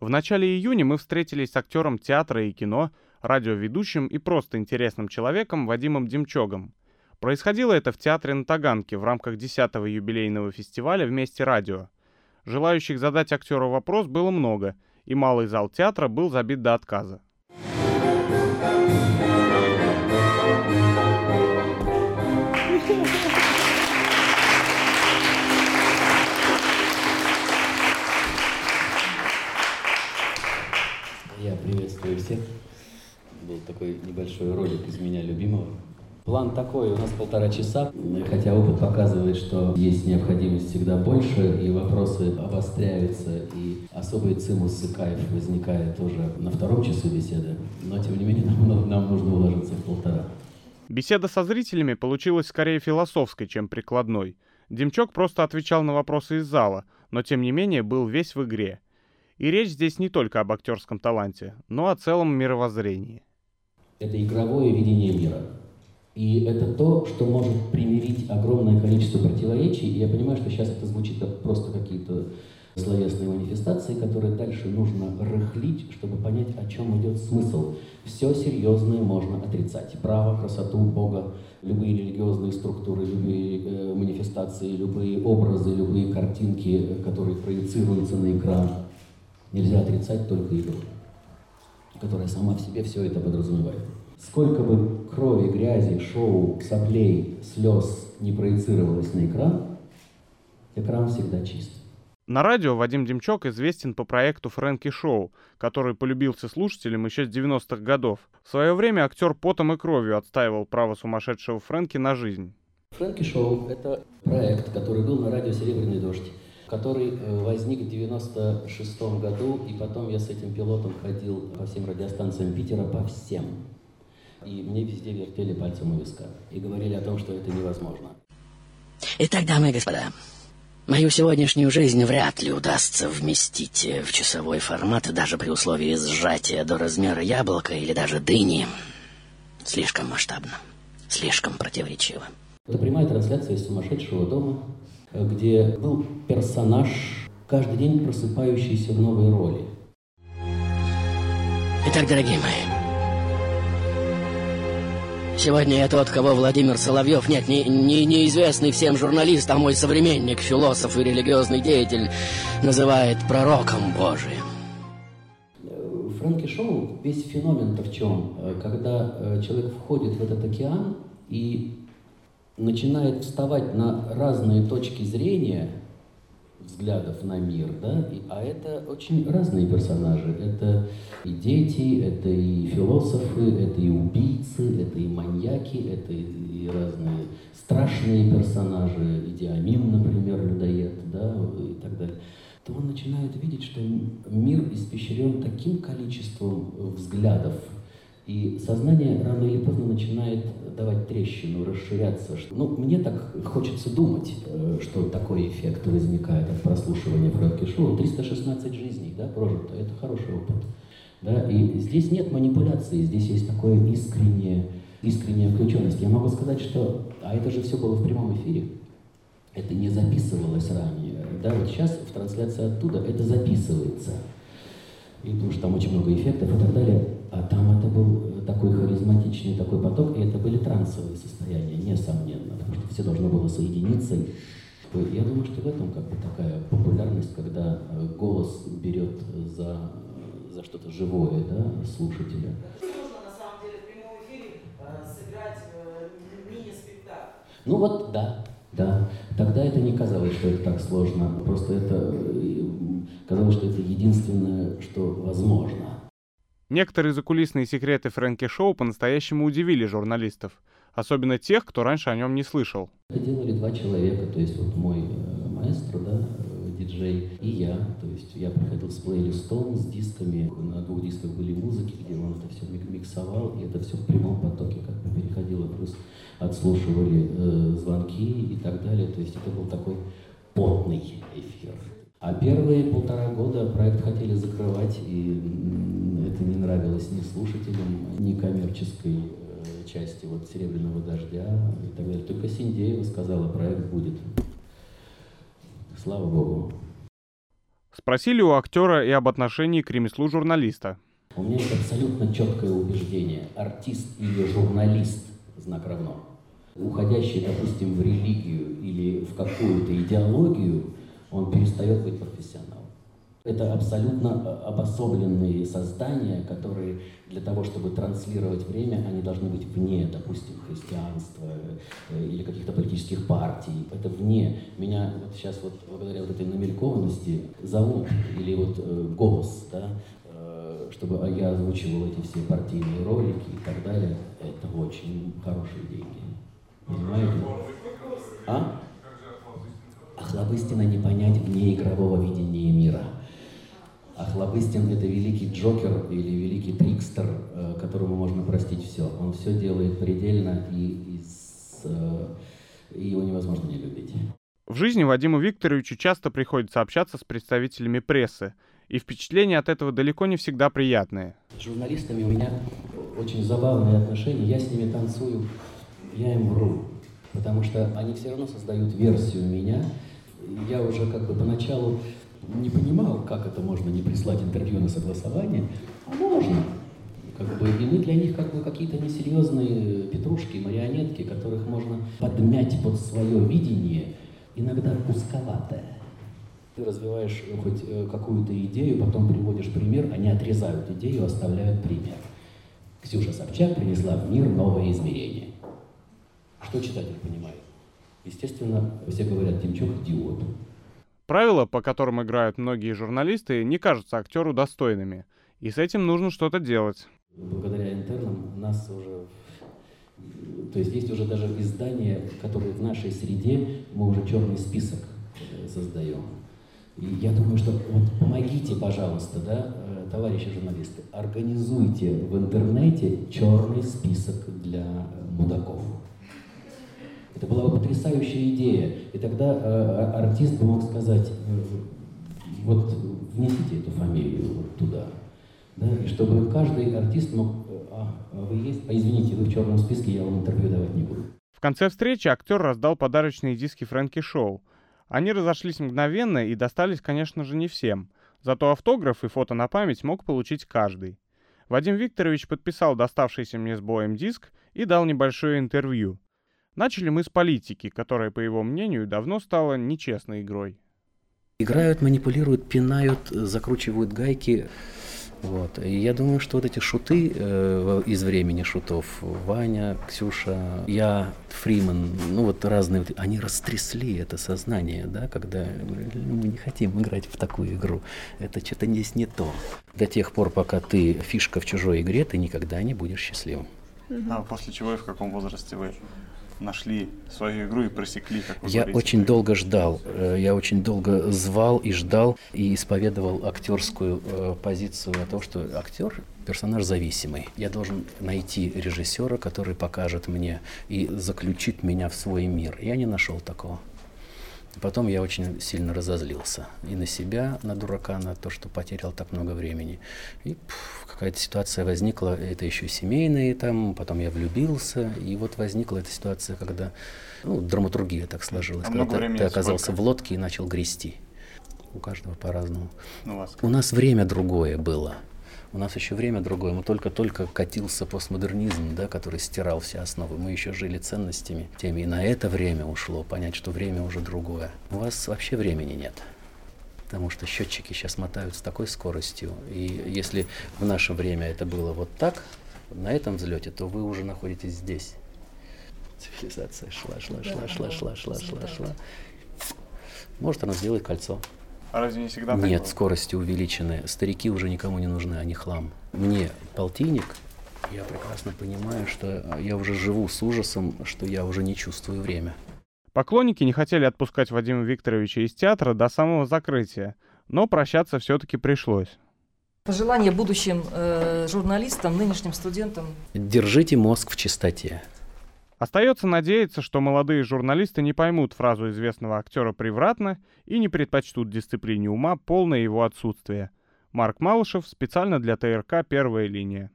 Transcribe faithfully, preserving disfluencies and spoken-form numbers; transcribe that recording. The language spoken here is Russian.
В начале июня мы встретились с актером театра и кино, радиоведущим и просто интересным человеком Вадимом Демчогом. Происходило это в театре на Таганке в рамках десятого юбилейного фестиваля «Вместе радио». Желающих задать актеру вопрос было много, и малый зал театра был забит до отказа. Я приветствую всех. Был такой небольшой ролик из меня любимого. План такой, у нас полтора часа, хотя опыт показывает, что есть необходимость всегда больше, и вопросы обостряются, и особый цимус и кайф возникает тоже на втором часу беседы, но тем не менее нам, нам нужно уложиться в полтора. Беседа со зрителями получилась скорее философской, чем прикладной. Демчог просто отвечал на вопросы из зала, но тем не менее был весь в игре. И речь здесь не только об актерском таланте, но о целом мировоззрении. Это игровое видение мира. И это то, что может примирить огромное количество противоречий. И я понимаю, что сейчас это звучит как просто какие-то словесные манифестации, которые дальше нужно рыхлить, чтобы понять, о чем идет смысл. Все серьезное можно отрицать. Право, красоту, Бога, любые религиозные структуры, любые э, манифестации, любые образы, любые картинки, которые проецируются на экран. Нельзя отрицать только игру, которая сама в себе все это подразумевает. Сколько бы крови, грязи, шоу, соплей, слез не проецировалось на экран, экран всегда чист. На радио Вадим Демчог известен по проекту «Фрэнки Шоу», который полюбился слушателям еще с девяностых годов. В свое время актер потом и кровью отстаивал право сумасшедшего Фрэнки на жизнь. «Фрэнки Шоу» — это проект, который был на радио «Серебряный дождь», который возник в девяносто шестом году, и потом я с этим пилотом ходил по всем радиостанциям Питера, по всем. И мне везде вертели пальцем у виска и говорили о том, что это невозможно. Итак, дамы и господа, мою сегодняшнюю жизнь вряд ли удастся вместить в часовой формат, даже при условии сжатия до размера яблока или даже дыни. Слишком масштабно, слишком противоречиво. Это прямая трансляция из сумасшедшего дома, где был персонаж, каждый день просыпающийся в новой роли. Итак, дорогие мои, сегодня я тот, кого Владимир Соловьев, нет, не, не, неизвестный всем журналист, а мой современник, философ и религиозный деятель, называет пророком Божиим. Фрэнки Шоу, весь феномен-то в чем? Когда человек входит в этот океан и начинает вставать на разные точки зрения, взглядов на мир, да, и, а это очень разные персонажи. Это и дети, это и философы, это и убийцы, это и маньяки, это и, и разные страшные персонажи, Идиамин, например, людоед, да, и так далее. То он начинает видеть, что мир испещрен таким количеством взглядов, и сознание рано или поздно начинает давать трещину, расширяться. Ну, мне так хочется думать, что такой эффект возникает от прослушивания Фрэнки Шоу. триста шестнадцать жизней, да, прожито. Это хороший опыт. Да? И здесь нет манипуляции, здесь есть такое искреннее, искренняя включенность. Я могу сказать, что... А это же все было в прямом эфире. Это не записывалось ранее. Да, вот сейчас в трансляции оттуда это записывается. И потому что там очень много эффектов и так далее. А там это был такой харизматичный такой поток, и это были трансовые состояния, несомненно, потому что все должно было соединиться. Я думаю, что в этом как бы такая популярность, когда голос берет за, за что-то живое, да, слушателя. Можно на самом деле в прямом эфире сыграть мини-спектакль. Ну вот, да, да. Тогда это не казалось, что это так сложно. Просто это казалось, что это единственное, что возможно. Некоторые закулисные секреты Фрэнки Шоу по-настоящему удивили журналистов, особенно тех, кто раньше о нем не слышал. Это делали два человека, то есть вот мой э, маэстро, да, э, диджей, и я. То есть я приходил с плейлистом, с дисками, на двух дисках были музыки, где он это все миксовал, и это все в прямом потоке как бы переходило, плюс отслушивали э, звонки и так далее. То есть это был такой потный эфир. А первые полтора года проект хотели закрывать, и это не нравилось ни слушателям, ни коммерческой э, части вот «Серебряного дождя» и так далее. Только Синдеева сказала, проект будет. Слава Богу. Спросили у актера и об отношении к ремеслу журналиста. У меня есть абсолютно четкое убеждение. Артист или журналист, знак равно, уходящий, допустим, в религию или в какую-то идеологию, он перестает быть профессионалом. Это абсолютно обособленные создания, которые для того, чтобы транслировать время, они должны быть вне, допустим, христианства или каких-то политических партий. Это вне. Меня вот сейчас вот благодаря вот этой намелькованности зовут, или вот э, голос, да, э, чтобы я озвучивал эти все партийные ролики и так далее. Это очень хорошие деньги. Понимаете? А? Охлобыстина не понять вне игрового видения мира. Охлобыстин — это великий джокер или великий трикстер, которому можно простить все. Он все делает предельно, и, и, с, и его невозможно не любить. В жизни Вадиму Викторовичу часто приходится общаться с представителями прессы, и впечатления от этого далеко не всегда приятные. С журналистами у меня очень забавные отношения. Я с ними танцую, я им вру, потому что они все равно создают версию меня. Я уже как бы поначалу не понимал, как это можно не прислать интервью на согласование, а можно. Как бы, и мы для них как бы какие-то несерьезные петрушки, марионетки, которых можно подмять под свое видение, иногда узковатое. Ты развиваешь хоть какую-то идею, потом приводишь пример, они отрезают идею, оставляют пример. Ксюша Собчак принесла в мир новое измерение. Что читатель понимает? Естественно, все говорят, Демчук идиот. Правила, по которым играют многие журналисты, не кажутся актеру достойными, и с этим нужно что-то делать. Благодаря интернам нас уже... То есть есть уже даже издания, которые в нашей среде мы уже черный список создаем. И я думаю, что вот помогите, пожалуйста, да, товарищи журналисты, организуйте в интернете черный список для мудаков. Это была бы потрясающая идея. И тогда э, артист бы мог сказать, э, вот внесите эту фамилию вот туда. Да? И чтобы каждый артист мог, а, вы есть, а извините, вы в черном списке, я вам интервью давать не буду. В конце встречи актер раздал подарочные диски Фрэнки Шоу. Они разошлись мгновенно и достались, конечно же, не всем. Зато автограф и фото на память мог получить каждый. Вадим Викторович подписал доставшийся мне с боем диск и дал небольшое интервью. Начали мы с политики, которая, по его мнению, давно стала нечестной игрой. Играют, манипулируют, пинают, закручивают гайки. Вот. И я думаю, что вот эти шуты э, из времени шутов, Ваня, Ксюша, я, Фриман, ну вот разные, они растрясли это сознание, да, когда мы не хотим играть в такую игру. Это что-то здесь не то. До тех пор, пока ты фишка в чужой игре, ты никогда не будешь счастливым. А после чего и в каком возрасте вы нашли свою игру и просекли, как вы Я говорите? очень долго ждал, я очень долго звал и ждал, и исповедовал актерскую э, позицию о том, что актер – персонаж зависимый. Я должен найти режиссера, который покажет мне и заключит меня в свой мир. Я не нашел такого. Потом я очень сильно разозлился и на себя, на дурака, на то, что потерял так много времени. И пфф, какая-то ситуация возникла, это еще семейные там, потом я влюбился, и вот возникла эта ситуация, когда, ну, драматургия так сложилась, А когда ты, ты оказался сколько? в лодке и начал грести. У каждого по-разному. У вас? У нас время другое было. У нас еще время другое. Мы только-только катился постмодернизм, да, который стирал все основы. Мы еще жили ценностями теми. И на это время ушло понять, что время уже другое. У вас вообще времени нет. Потому что счетчики сейчас мотают с такой скоростью. И если в наше время это было вот так, на этом взлете, то вы уже находитесь здесь. Цивилизация шла, шла, шла, шла, шла, шла, шла, шла. Может, она сделает кольцо. А разве не всегда так Нет, было? скорости увеличены. Старики уже никому не нужны, они хлам. Мне полтинник, я прекрасно понимаю, что я уже живу с ужасом, что я уже не чувствую время. Поклонники не хотели отпускать Вадима Викторовича из театра до самого закрытия, но прощаться все-таки пришлось. Пожелания будущим э, журналистам, нынешним студентам. Держите мозг в чистоте. Остается надеяться, что молодые журналисты не поймут фразу известного актера превратно и не предпочтут дисциплине ума полное его отсутствие. Марк Малышев специально для ТРК «Первая линия».